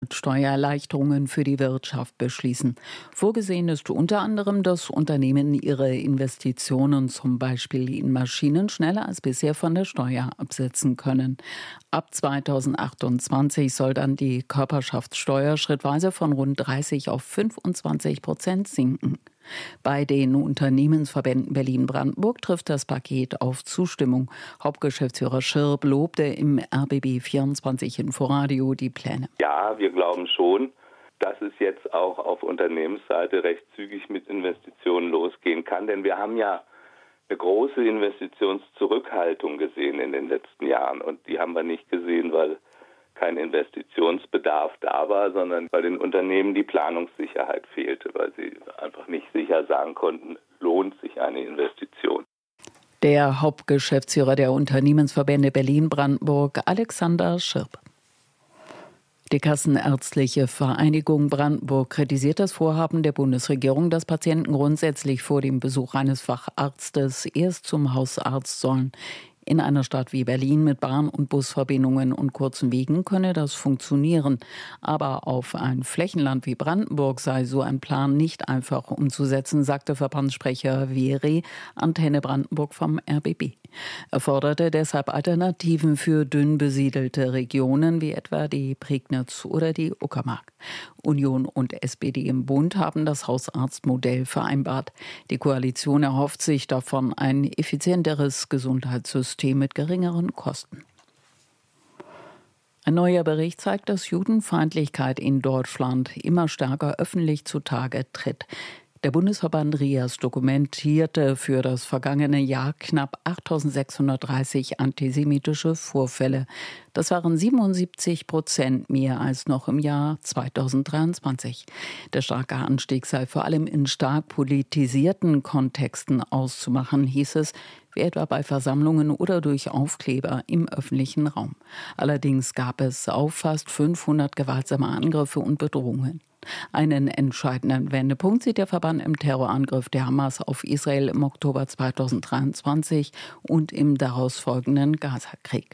bald Steuererleichterungen für die Wirtschaft beschließen. Vorgesehen ist unter anderem, dass Unternehmen ihre Investitionen zum Beispiel in Maschinen schneller als bisher von der Steuer absetzen können. Ab 2028 soll dann die Körperschaftssteuer schrittweise von rund 30 auf 25% sinken. Bei den Unternehmensverbänden Berlin-Brandenburg trifft das Paket auf Zustimmung. Hauptgeschäftsführer Schirb lobte im RBB24 Inforadio die Pläne. Ja, wir glauben schon, dass es jetzt auch auf Unternehmensseite recht zügig mit Investitionen losgehen kann. Denn wir haben ja eine große Investitionszurückhaltung gesehen in den letzten Jahren. Und die haben wir nicht gesehen, weil kein Investitionsbedarf da war, sondern weil den Unternehmen die Planungssicherheit fehlte, weil sie einfach nicht sicher sagen konnten, lohnt sich eine Investition. Der Hauptgeschäftsführer der Unternehmensverbände Berlin-Brandenburg, Alexander Schirb. Die Kassenärztliche Vereinigung Brandenburg kritisiert das Vorhaben der Bundesregierung, dass Patienten grundsätzlich vor dem Besuch eines Facharztes erst zum Hausarzt sollen. In einer Stadt wie Berlin mit Bahn- und Busverbindungen und kurzen Wegen könne das funktionieren. Aber auf ein Flächenland wie Brandenburg sei so ein Plan nicht einfach umzusetzen, sagte Verbandssprecher Veri, Antenne Brandenburg vom RBB. Er forderte deshalb Alternativen für dünn besiedelte Regionen wie etwa die Prignitz oder die Uckermark. Union und SPD im Bund haben das Hausarztmodell vereinbart. Die Koalition erhofft sich davon ein effizienteres Gesundheitssystem mit geringeren Kosten. Ein neuer Bericht zeigt, dass Judenfeindlichkeit in Deutschland immer stärker öffentlich zutage tritt. Der Bundesverband RIAS dokumentierte für das vergangene Jahr knapp 8.630 antisemitische Vorfälle. Das waren 77% mehr als noch im Jahr 2023. Der starke Anstieg sei vor allem in stark politisierten Kontexten auszumachen, hieß es, wie etwa bei Versammlungen oder durch Aufkleber im öffentlichen Raum. Allerdings gab es auf fast 500 gewaltsame Angriffe und Bedrohungen. Einen entscheidenden Wendepunkt sieht der Verband im Terrorangriff der Hamas auf Israel im Oktober 2023 und im daraus folgenden Gaza-Krieg.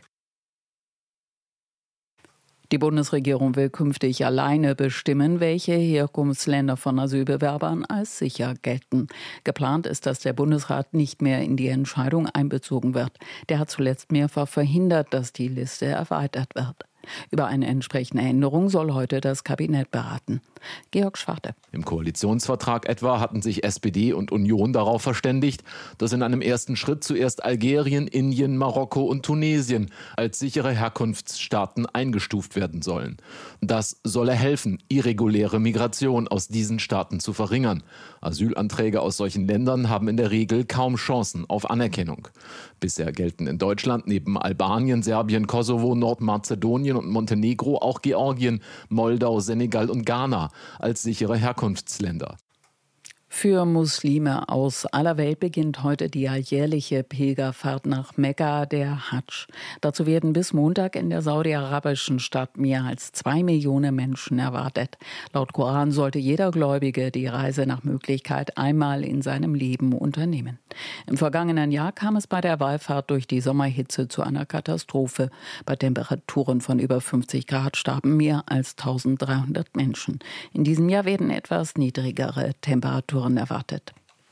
Die Bundesregierung will künftig alleine bestimmen, welche Herkunftsländer von Asylbewerbern als sicher gelten. Geplant ist, dass der Bundesrat nicht mehr in die Entscheidung einbezogen wird. Der hat zuletzt mehrfach verhindert, dass die Liste erweitert wird. Über eine entsprechende Änderung soll heute das Kabinett beraten. Georg Schwarte. Im Koalitionsvertrag etwa hatten sich SPD und Union darauf verständigt, dass in einem ersten Schritt zuerst Algerien, Indien, Marokko und Tunesien als sichere Herkunftsstaaten eingestuft werden sollen. Das solle helfen, irreguläre Migration aus diesen Staaten zu verringern. Asylanträge aus solchen Ländern haben in der Regel kaum Chancen auf Anerkennung. Bisher gelten in Deutschland neben Albanien, Serbien, Kosovo, Nordmazedonien und Montenegro auch Georgien, Moldau, Senegal und Ghana als sichere Herkunftsländer. Für Muslime aus aller Welt beginnt heute die alljährliche Pilgerfahrt nach Mekka, der Hadsch. Dazu werden bis Montag in der saudi-arabischen Stadt mehr als 2 Millionen Menschen erwartet. Laut Koran sollte jeder Gläubige die Reise nach Möglichkeit einmal in seinem Leben unternehmen. Im vergangenen Jahr kam es bei der Wallfahrt durch die Sommerhitze zu einer Katastrophe. Bei Temperaturen von über 50 Grad starben mehr als 1300 Menschen. In diesem Jahr werden etwas niedrigere Temperaturen erwartet.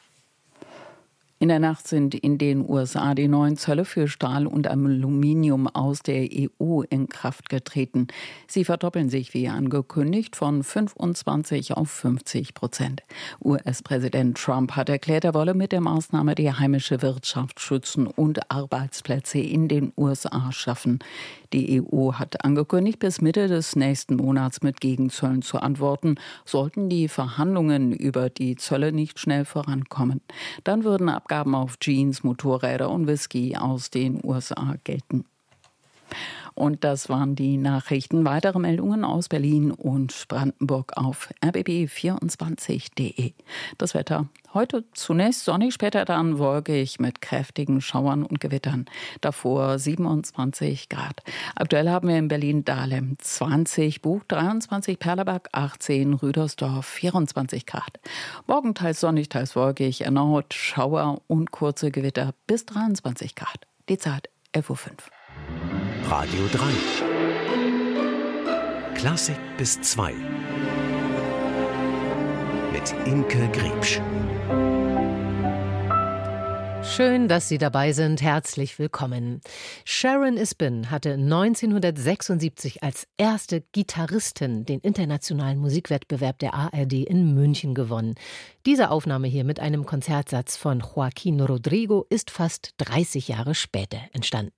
In der Nacht sind in den USA die neuen Zölle für Stahl und Aluminium aus der EU in Kraft getreten. Sie verdoppeln sich wie angekündigt von 25 auf 50%. US-Präsident Trump hat erklärt, er wolle mit der Maßnahme die heimische Wirtschaft schützen und Arbeitsplätze in den USA schaffen. Die EU hat angekündigt, bis Mitte des nächsten Monats mit Gegenzöllen zu antworten, sollten die Verhandlungen über die Zölle nicht schnell vorankommen. Dann würden Abgaben auf Jeans, Motorräder und Whisky aus den USA gelten. Und das waren die Nachrichten. Weitere Meldungen aus Berlin und Brandenburg auf rbb24.de. Das Wetter heute zunächst sonnig, später dann wolkig mit kräftigen Schauern und Gewittern. Davor 27 Grad. Aktuell haben wir in Berlin-Dahlem 20, Buch 23, Perleberg 18, Rüdersdorf 24 Grad. Morgen teils sonnig, teils wolkig, erneut Schauer und kurze Gewitter bis 23 Grad. Die Zeit 11:05 Uhr. Radio 3. Klassik bis 2 mit Imke Griebsch. Schön, dass Sie dabei sind. Herzlich willkommen. Sharon Isbin hatte 1976 als erste Gitarristin den internationalen Musikwettbewerb der ARD in München gewonnen. Diese Aufnahme hier mit einem Konzertsatz von Joaquín Rodrigo ist fast 30 Jahre später entstanden.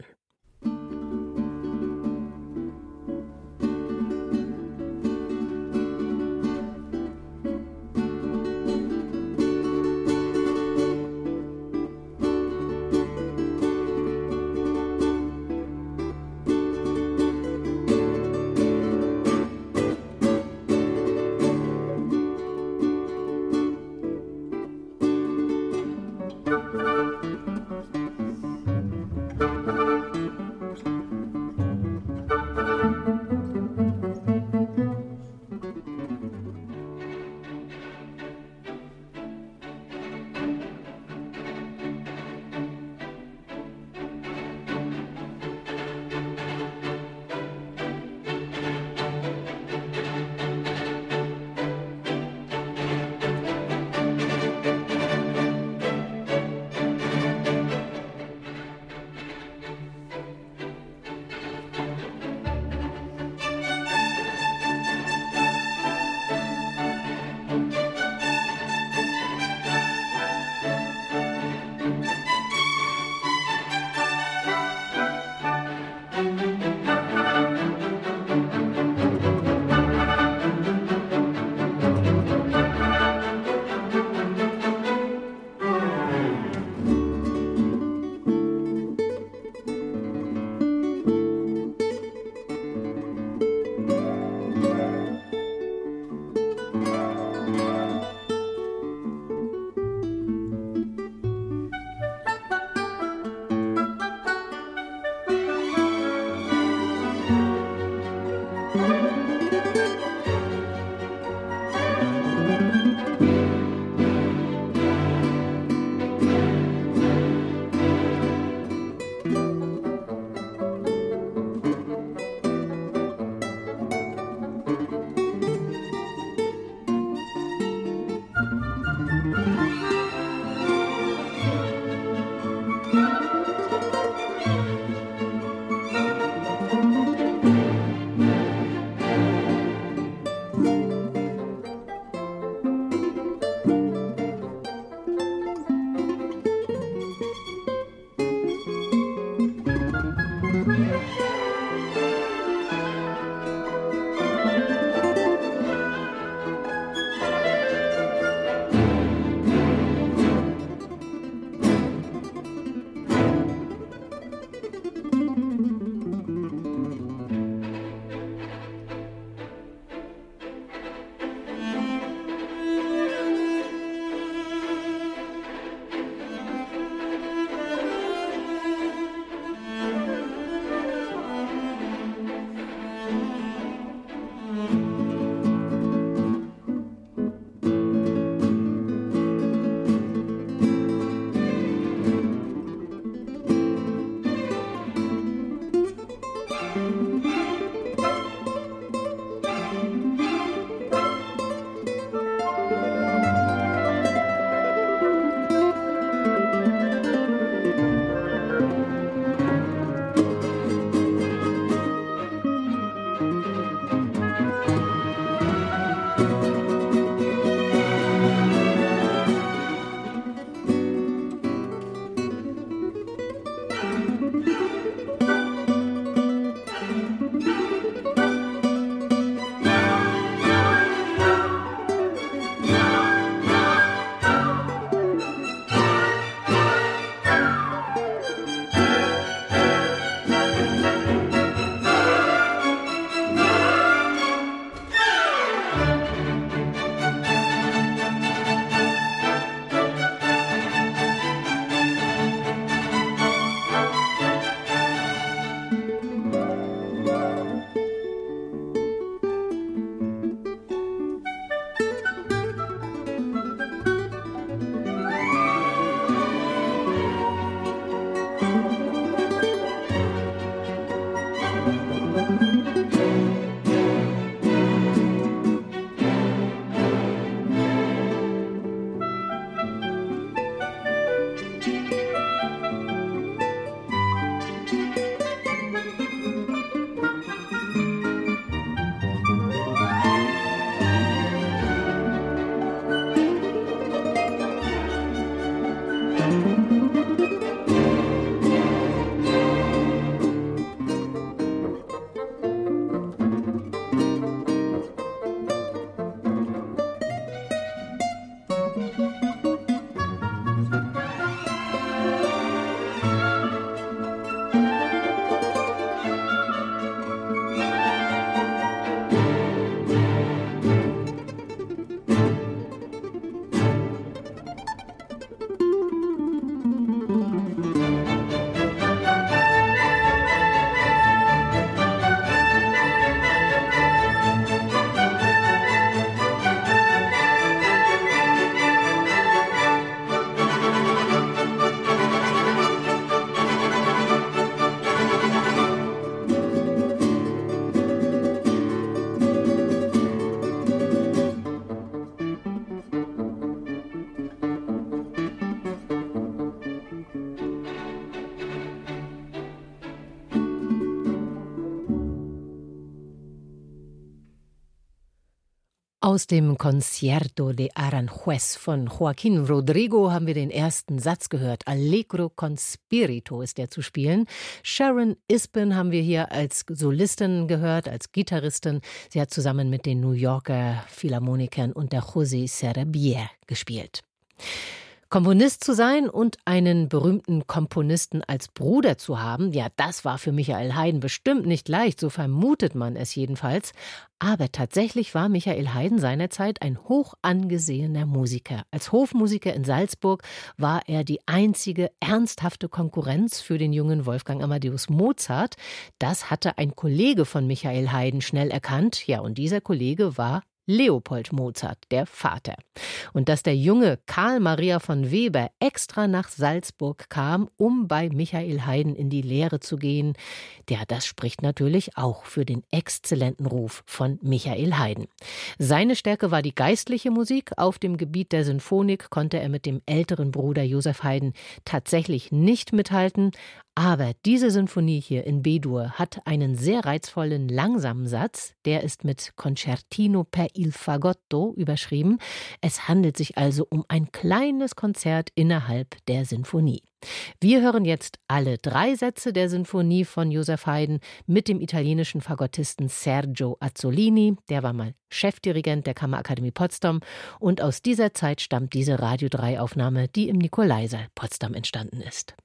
Aus dem Concierto de Aranjuez von Joaquín Rodrigo haben wir den ersten Satz gehört. Allegro con spirito ist der zu spielen. Sharon Isbin haben wir hier als Solistin gehört, als Gitarristin. Sie hat zusammen mit den New Yorker Philharmonikern und der José Serrabier gespielt. Komponist zu sein und einen berühmten Komponisten als Bruder zu haben, ja, das war für Michael Haydn bestimmt nicht leicht, so vermutet man es jedenfalls. Aber tatsächlich war Michael Haydn seinerzeit ein hoch angesehener Musiker. Als Hofmusiker in Salzburg war er die einzige ernsthafte Konkurrenz für den jungen Wolfgang Amadeus Mozart. Das hatte ein Kollege von Michael Haydn schnell erkannt. Ja, und dieser Kollege war Leopold Mozart, der Vater. Und dass der junge Karl Maria von Weber extra nach Salzburg kam, um bei Michael Haydn in die Lehre zu gehen, das spricht natürlich auch für den exzellenten Ruf von Michael Haydn. Seine Stärke war die geistliche Musik. Auf dem Gebiet der Sinfonik konnte er mit dem älteren Bruder Joseph Haydn tatsächlich nicht mithalten. Aber diese Sinfonie hier in B-Dur hat einen sehr reizvollen, langsamen Satz. Der ist mit Concertino per il Fagotto überschrieben. Es handelt sich also um ein kleines Konzert innerhalb der Sinfonie. Wir hören jetzt alle 3 Sätze der Sinfonie von Joseph Haydn mit dem italienischen Fagottisten Sergio Azzolini. Der war mal Chefdirigent der Kammerakademie Potsdam. Und aus dieser Zeit stammt diese Radio 3-Aufnahme, die im Nikolaisaal Potsdam entstanden ist.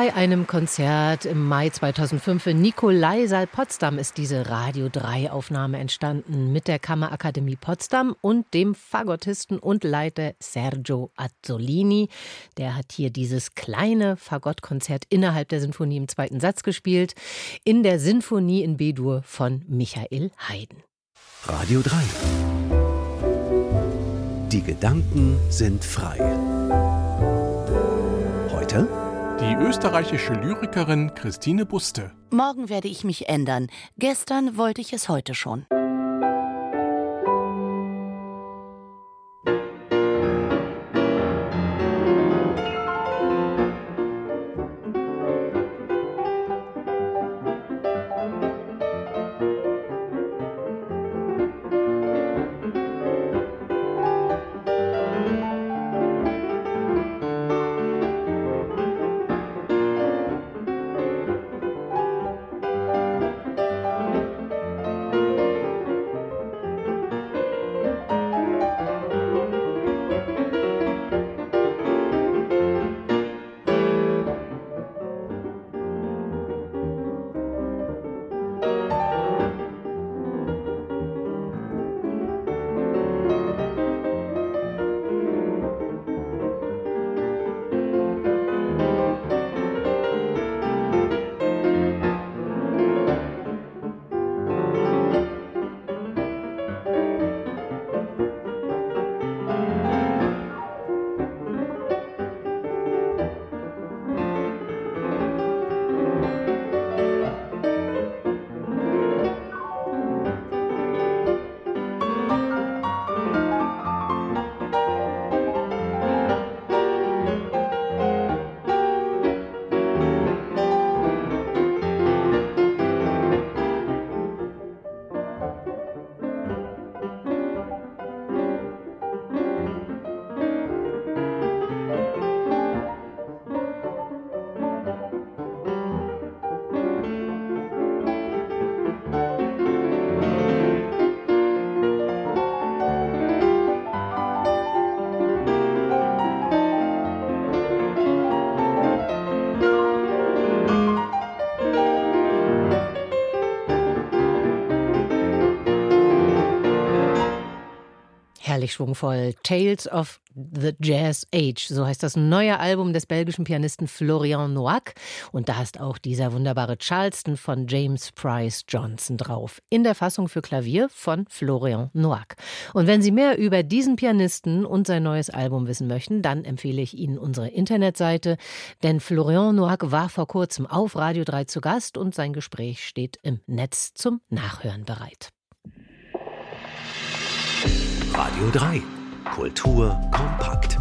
Bei einem Konzert im Mai 2005 in Nikolaisaal Potsdam ist diese Radio 3-Aufnahme entstanden mit der Kammerakademie Potsdam und dem Fagottisten und Leiter Sergio Azzolini. Der hat hier dieses kleine Fagottkonzert innerhalb der Sinfonie im zweiten Satz gespielt, in der Sinfonie in B-Dur von Michael Haydn. Radio 3. Die Gedanken sind frei. Heute die österreichische Lyrikerin Christine Buste. Morgen werde ich mich ändern. Gestern wollte ich es heute schon. Herrlich schwungvoll. Tales of the Jazz Age, so heißt das neue Album des belgischen Pianisten Florian Noack. Und da ist auch dieser wunderbare Charleston von James Price Johnson drauf. In der Fassung für Klavier von Florian Noack. Und wenn Sie mehr über diesen Pianisten und sein neues Album wissen möchten, dann empfehle ich Ihnen unsere Internetseite. Denn Florian Noack war vor kurzem auf Radio 3 zu Gast und sein Gespräch steht im Netz zum Nachhören bereit. Radio 3. Kultur kompakt.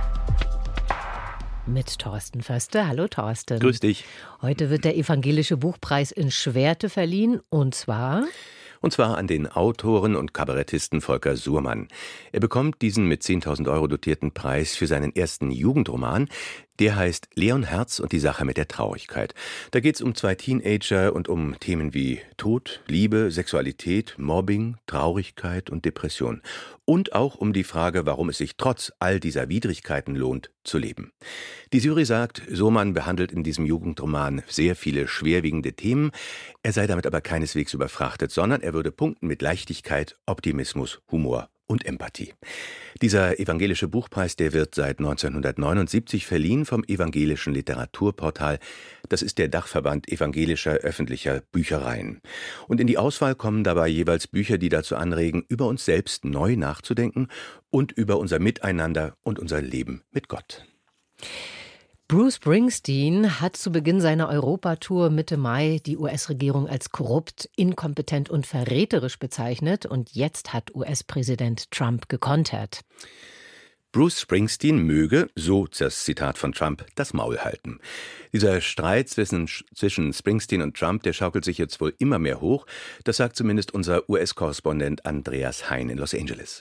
Mit Thorsten Förster. Hallo Thorsten. Grüß dich. Heute wird der Evangelische Buchpreis in Schwerte verliehen und zwar an den Autoren und Kabarettisten Volker Suhrmann. Er bekommt diesen mit 10.000 € dotierten Preis für seinen ersten Jugendroman. Der heißt Leon Herz und die Sache mit der Traurigkeit. Da geht's um zwei Teenager und um Themen wie Tod, Liebe, Sexualität, Mobbing, Traurigkeit und Depression. Und auch um die Frage, warum es sich trotz all dieser Widrigkeiten lohnt, zu leben. Die Jury sagt, Suhrmann behandelt in diesem Jugendroman sehr viele schwerwiegende Themen. Er sei damit aber keineswegs überfrachtet, sondern er würde punkten mit Leichtigkeit, Optimismus, Humor und Empathie. Dieser evangelische Buchpreis, der wird seit 1979 verliehen vom Evangelischen Literaturportal. Das ist der Dachverband evangelischer öffentlicher Büchereien. Und in die Auswahl kommen dabei jeweils Bücher, die dazu anregen, über uns selbst neu nachzudenken und über unser Miteinander und unser Leben mit Gott. Bruce Springsteen hat zu Beginn seiner Europatour Mitte Mai die US-Regierung als korrupt, inkompetent und verräterisch bezeichnet. Und jetzt hat US-Präsident Trump gekontert. Bruce Springsteen möge, so das Zitat von Trump, das Maul halten. Dieser Streit zwischen Springsteen und Trump, der schaukelt sich jetzt wohl immer mehr hoch. Das sagt zumindest unser US-Korrespondent Andreas Hein in Los Angeles.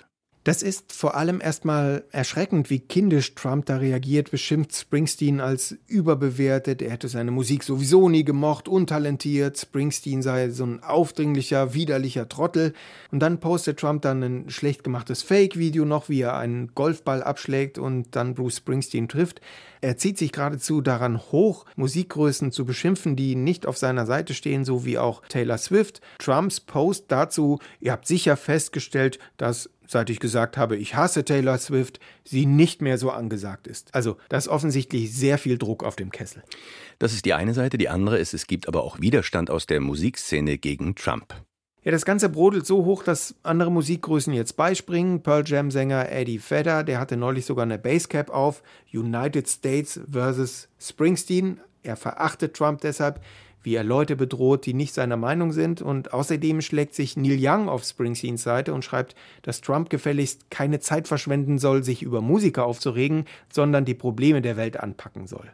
Das ist vor allem erstmal erschreckend, wie kindisch Trump da reagiert, beschimpft Springsteen als überbewertet, er hätte seine Musik sowieso nie gemocht, untalentiert, Springsteen sei so ein aufdringlicher, widerlicher Trottel. Und dann postet Trump dann ein schlecht gemachtes Fake-Video noch, wie er einen Golfball abschlägt und dann Bruce Springsteen trifft. Er zieht sich geradezu daran hoch, Musikgrößen zu beschimpfen, die nicht auf seiner Seite stehen, so wie auch Taylor Swift. Trumps Post dazu: Ihr habt sicher festgestellt, dass, seit ich gesagt habe, ich hasse Taylor Swift, sie nicht mehr so angesagt ist. Also da ist offensichtlich sehr viel Druck auf dem Kessel. Das ist die eine Seite. Die andere ist, es gibt aber auch Widerstand aus der Musikszene gegen Trump. Ja, das Ganze brodelt so hoch, dass andere Musikgrößen jetzt beispringen. Pearl Jam-Sänger Eddie Vedder, der hatte neulich sogar eine Basecap auf. United States versus Springsteen. Er verachtet Trump deshalb, wie er Leute bedroht, die nicht seiner Meinung sind. Und außerdem schlägt sich Neil Young auf Springsteens Seite und schreibt, dass Trump gefälligst keine Zeit verschwenden soll, sich über Musiker aufzuregen, sondern die Probleme der Welt anpacken soll.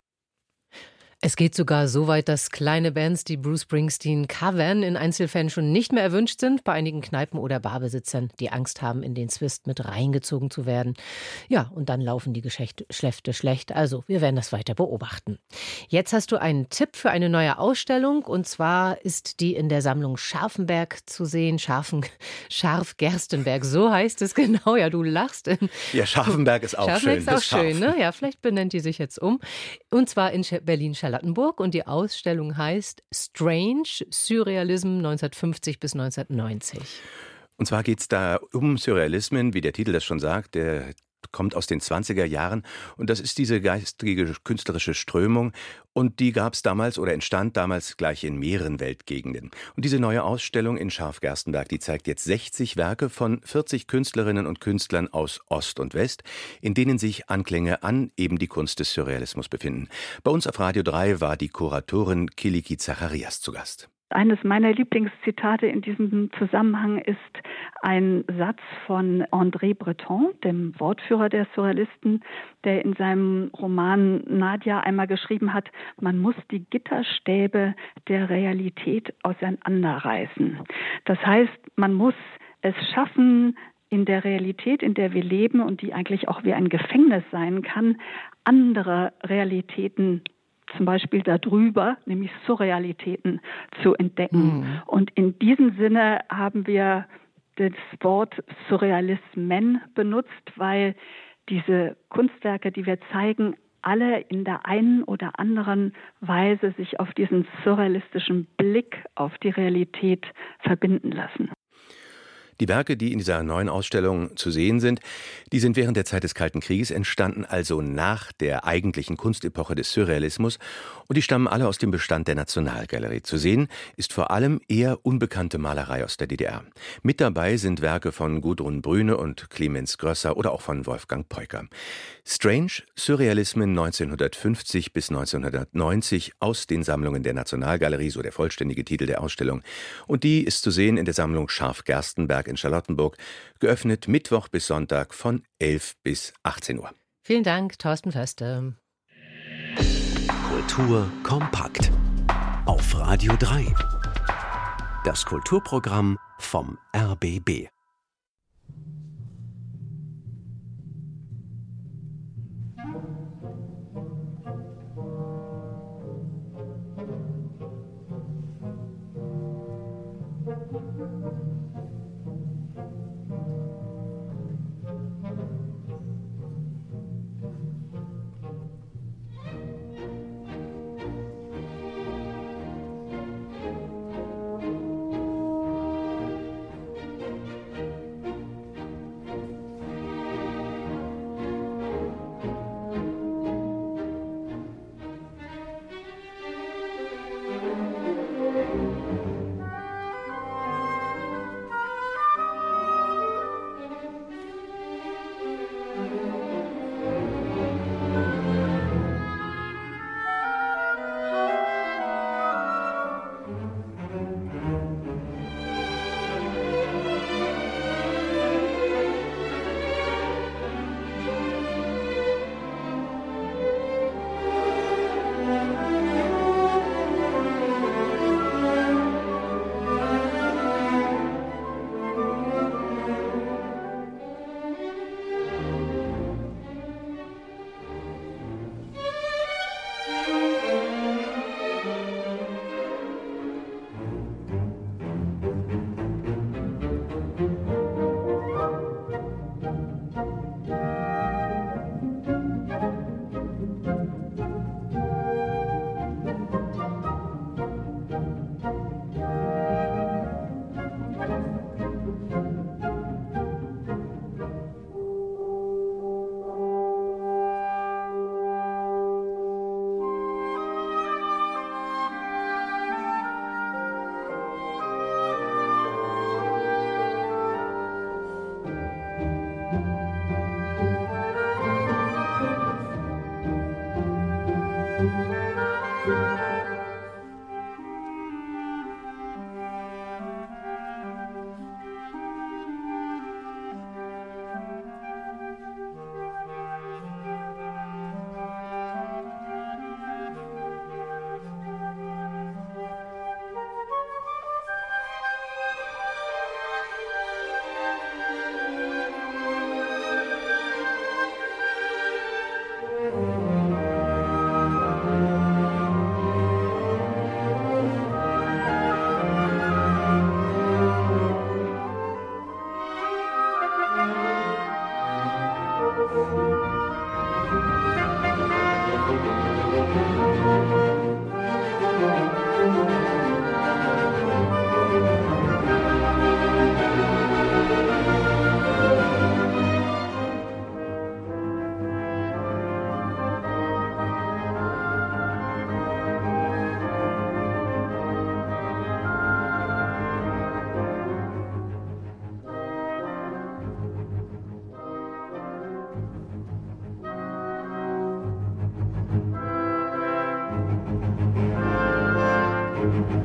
Es geht sogar so weit, dass kleine Bands, die Bruce Springsteen covern, in Einzelfällen schon nicht mehr erwünscht sind. Bei einigen Kneipen- oder Barbesitzern, die Angst haben, in den Zwist mit reingezogen zu werden. Ja, und dann laufen die Geschäfte schlecht. Also, wir werden das weiter beobachten. Jetzt hast du einen Tipp für eine neue Ausstellung. Und zwar ist die in der Sammlung Scharfenberg zu sehen. Scharf-Gerstenberg, so heißt es genau. Ja, du lachst. Ja, Scharfenberg ist auch Scharfenberg schön. ist auch schön, ne? Ja, vielleicht benennt die sich jetzt um. Und zwar in Berlin-Charlottenburg. Und die Ausstellung heißt Strange Surrealism 1950 bis 1990. Und zwar geht es da um Surrealismen, wie der Titel das schon sagt. Der kommt aus den 20er Jahren und das ist diese geistige, künstlerische Strömung und die gab es damals oder entstand damals gleich in mehreren Weltgegenden. Und diese neue Ausstellung in Scharf-Gerstenberg, die zeigt jetzt 60 Werke von 40 Künstlerinnen und Künstlern aus Ost und West, in denen sich Anklänge an eben die Kunst des Surrealismus befinden. Bei uns auf Radio 3 war die Kuratorin Kiliki Zacharias zu Gast. Eines meiner Lieblingszitate in diesem Zusammenhang ist ein Satz von André Breton, dem Wortführer der Surrealisten, der in seinem Roman Nadia einmal geschrieben hat, man muss die Gitterstäbe der Realität auseinanderreißen. Das heißt, man muss es schaffen, in der Realität, in der wir leben und die eigentlich auch wie ein Gefängnis sein kann, andere Realitäten zum Beispiel darüber, nämlich Surrealitäten, zu entdecken. Und in diesem Sinne haben wir das Wort Surrealismen benutzt, weil diese Kunstwerke, die wir zeigen, alle in der einen oder anderen Weise sich auf diesen surrealistischen Blick auf die Realität verbinden lassen. Die Werke, die in dieser neuen Ausstellung zu sehen sind, die sind während der Zeit des Kalten Krieges entstanden, also nach der eigentlichen Kunstepoche des Surrealismus, und die stammen alle aus dem Bestand der Nationalgalerie. Zu sehen ist vor allem eher unbekannte Malerei aus der DDR. Mit dabei sind Werke von Gudrun Brüne und Clemens Grösser oder auch von Wolfgang Peuker. Strange Surrealismen 1950 bis 1990 aus den Sammlungen der Nationalgalerie, so der vollständige Titel der Ausstellung. Und die ist zu sehen in der Sammlung Scharf-Gerstenberg in Charlottenburg, geöffnet Mittwoch bis Sonntag von 11 bis 18 Uhr. Vielen Dank, Thorsten Förster. Kultur kompakt auf Radio 3. Das Kulturprogramm vom RBB.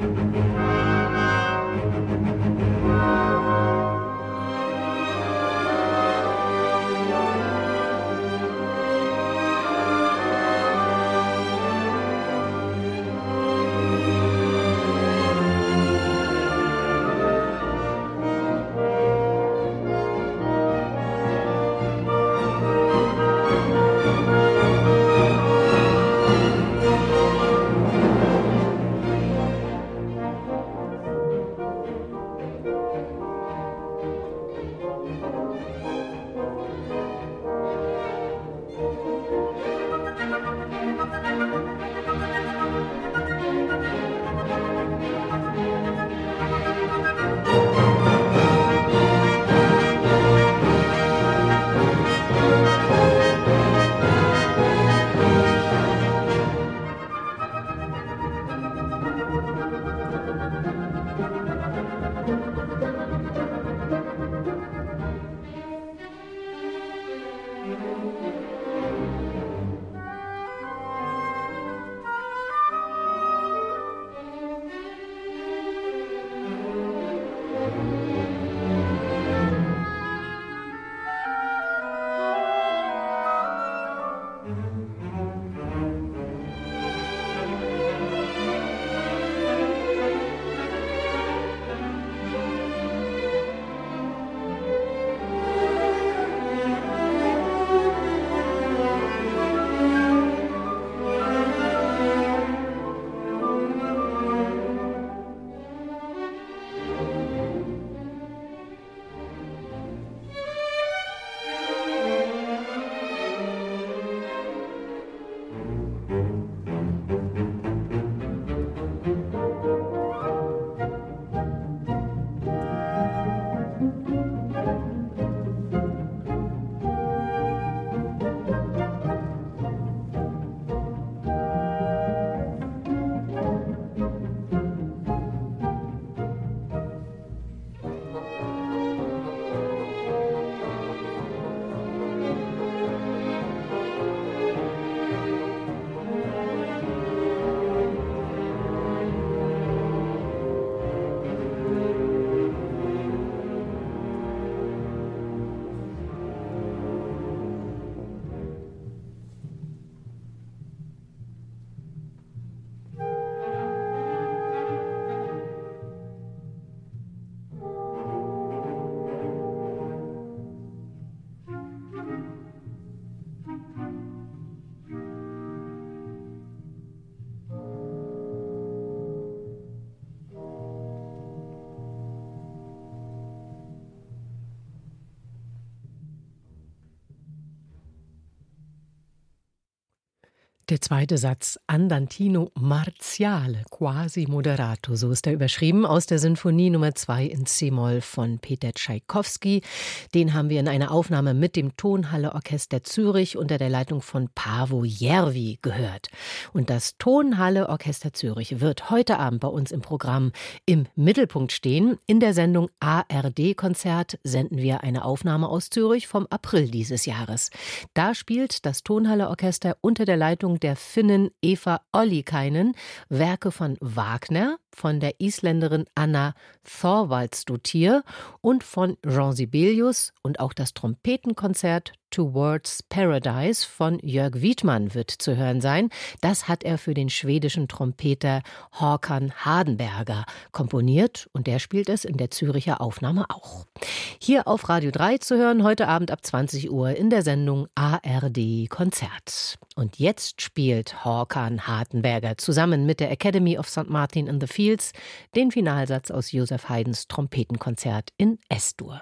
Der zweite Satz, Andantino marziale, quasi moderato, so ist er überschrieben, aus der Sinfonie Nummer 2 in C-Moll von Peter Tschaikowski. Den haben wir in einer Aufnahme mit dem Tonhalle-Orchester Zürich unter der Leitung von Paavo Järvi gehört. Und das Tonhalle-Orchester Zürich wird heute Abend bei uns im Programm im Mittelpunkt stehen. In der Sendung ARD-Konzert senden wir eine Aufnahme aus Zürich vom April dieses Jahres. Da spielt das Tonhalle-Orchester unter der Leitung der Finnin Eva Ollikainen Werke von Wagner, von der Isländerin Anna Thorvaldsdottir und von Jean Sibelius, und auch das Trompetenkonzert Towards Paradise von Jörg Wiedmann wird zu hören sein. Das hat er für den schwedischen Trompeter Håkan Hardenberger komponiert und der spielt es in der Züricher Aufnahme auch. Hier auf Radio 3 zu hören, heute Abend ab 20 Uhr in der Sendung ARD Konzert. Und jetzt spielt Håkan Hardenberger zusammen mit der Academy of St. Martin in the Fields den Finalsatz aus Joseph Haydns Trompetenkonzert in S-Dur.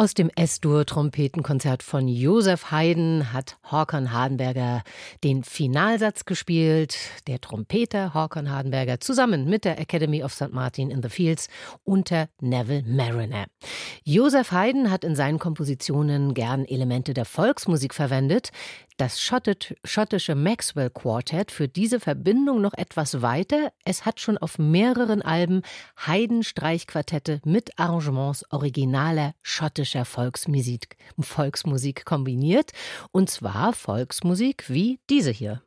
Aus dem S-Dur-Trompetenkonzert von Joseph Haydn hat Håkan Hardenberger den Finalsatz gespielt. Der Trompeter Håkan Hardenberger zusammen mit der Academy of St. Martin in the Fields unter Neville Marriner. Joseph Haydn hat in seinen Kompositionen gern Elemente der Volksmusik verwendet. Das schottische Maxwell Quartet führt diese Verbindung noch etwas weiter. Es hat schon auf mehreren Alben Haydn-Streichquartette mit Arrangements originaler schottischer Volksmusik kombiniert. Und zwar Volksmusik wie diese hier.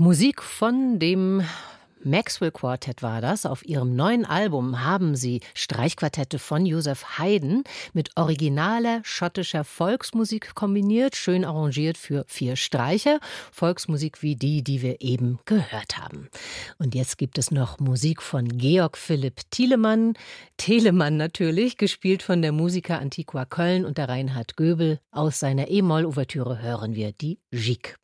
Musik von dem Maxwell Quartet war das. Auf ihrem neuen Album haben sie Streichquartette von Joseph Haydn mit originaler schottischer Volksmusik kombiniert, schön arrangiert für 4 Streicher. Volksmusik wie die wir eben gehört haben. Und jetzt gibt es noch Musik von Georg Philipp Thielemann. Telemann natürlich, gespielt von der Musica Antiqua Köln und der Reinhard Göbel. Aus seiner E-Moll-Ouvertüre hören wir die Gigue.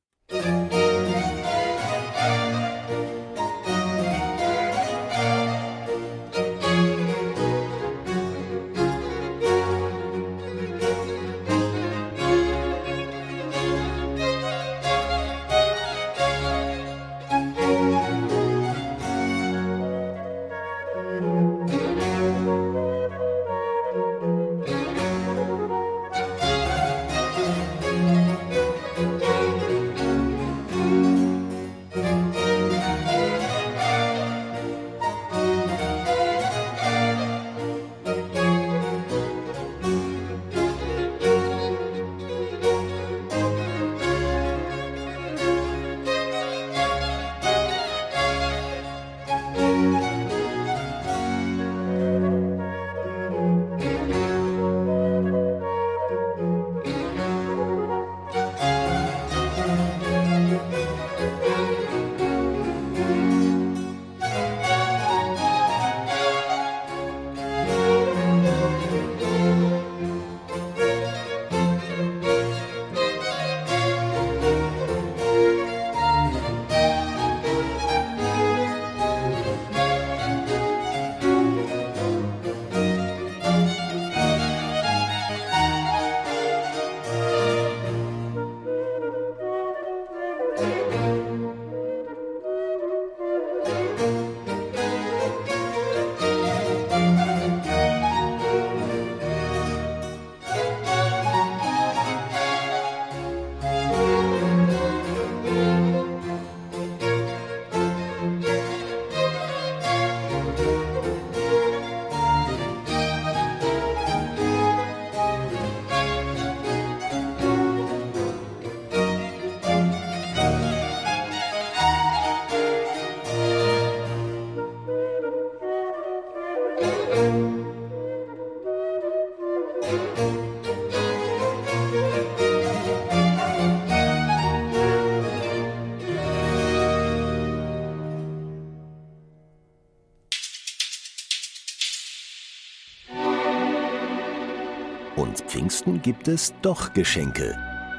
Und Pfingsten gibt es doch Geschenke.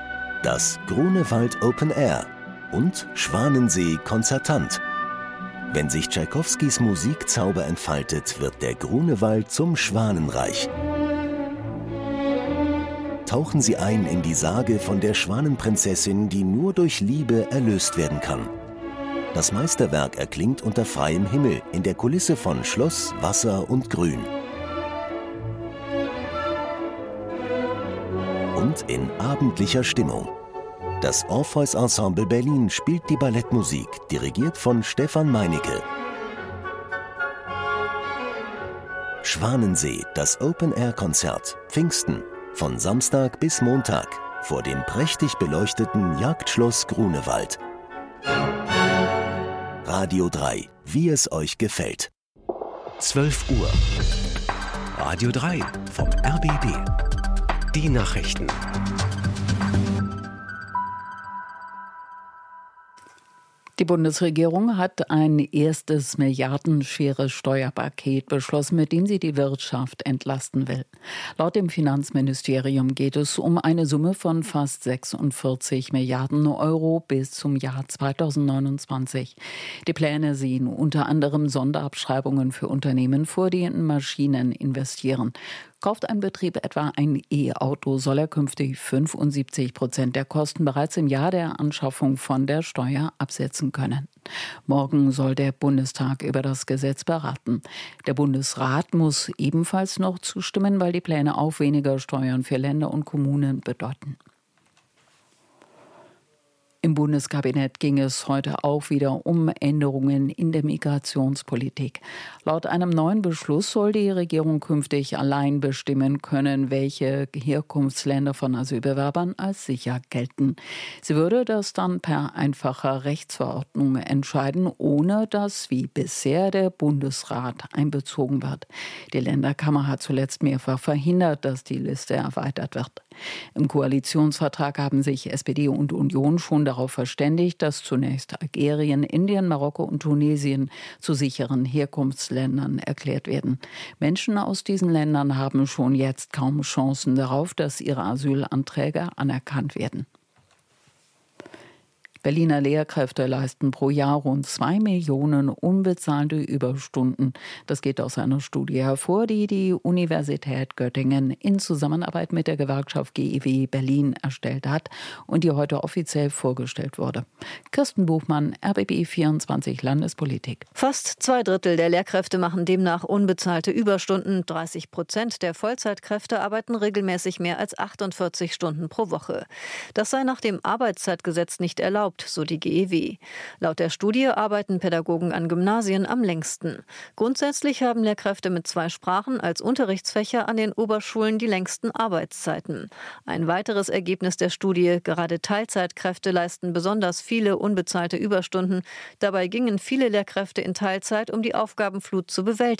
Das Grunewald Open Air und Schwanensee Konzertant. Wenn sich Tschaikowskis Musikzauber entfaltet, wird der Grunewald zum Schwanenreich. Tauchen Sie ein in die Sage von der Schwanenprinzessin, die nur durch Liebe erlöst werden kann. Das Meisterwerk erklingt unter freiem Himmel in der Kulisse von Schloss, Wasser und Grün. Und in abendlicher Stimmung. Das Orpheus Ensemble Berlin spielt die Ballettmusik, dirigiert von Stefan Meinecke. Schwanensee, das Open-Air-Konzert, Pfingsten, von Samstag bis Montag, vor dem prächtig beleuchteten Jagdschloss Grunewald. Radio 3, wie es euch gefällt. 12 Uhr. Radio 3 vom RBB. Die Nachrichten. Die Bundesregierung hat ein erstes milliardenschweres Steuerpaket beschlossen, mit dem sie die Wirtschaft entlasten will. Laut dem Finanzministerium geht es um eine Summe von fast 46 Milliarden Euro bis zum Jahr 2029. Die Pläne sehen unter anderem Sonderabschreibungen für Unternehmen vor, die in Maschinen investieren. Kauft ein Betrieb etwa ein E-Auto, soll er künftig 75% der Kosten bereits im Jahr der Anschaffung von der Steuer absetzen können. Morgen soll der Bundestag über das Gesetz beraten. Der Bundesrat muss ebenfalls noch zustimmen, weil die Pläne auch weniger Steuern für Länder und Kommunen bedeuten. Im Bundeskabinett ging es heute auch wieder um Änderungen in der Migrationspolitik. Laut einem neuen Beschluss soll die Regierung künftig allein bestimmen können, welche Herkunftsländer von Asylbewerbern als sicher gelten. Sie würde das dann per einfacher Rechtsverordnung entscheiden, ohne dass wie bisher der Bundesrat einbezogen wird. Die Länderkammer hat zuletzt mehrfach verhindert, dass die Liste erweitert wird. Im Koalitionsvertrag haben sich SPD und Union schon darauf verständigt, dass zunächst Algerien, Indien, Marokko und Tunesien zu sicheren Herkunftsländern erklärt werden. Menschen aus diesen Ländern haben schon jetzt kaum Chancen darauf, dass ihre Asylanträge anerkannt werden. Berliner Lehrkräfte leisten pro Jahr rund 2 Millionen unbezahlte Überstunden. Das geht aus einer Studie hervor, die die Universität Göttingen in Zusammenarbeit mit der Gewerkschaft GEW Berlin erstellt hat und die heute offiziell vorgestellt wurde. Kirsten Buchmann, RBB 24 Landespolitik. Fast 2/3 der Lehrkräfte machen demnach unbezahlte Überstunden. 30% der Vollzeitkräfte arbeiten regelmäßig mehr als 48 Stunden pro Woche. Das sei nach dem Arbeitszeitgesetz nicht erlaubt, so die GEW. Laut der Studie arbeiten Pädagogen an Gymnasien am längsten. Grundsätzlich haben Lehrkräfte mit 2 Sprachen als Unterrichtsfächer an den Oberschulen die längsten Arbeitszeiten. Ein weiteres Ergebnis der Studie: Gerade Teilzeitkräfte leisten besonders viele unbezahlte Überstunden. Dabei gingen viele Lehrkräfte in Teilzeit, um die Aufgabenflut zu bewältigen.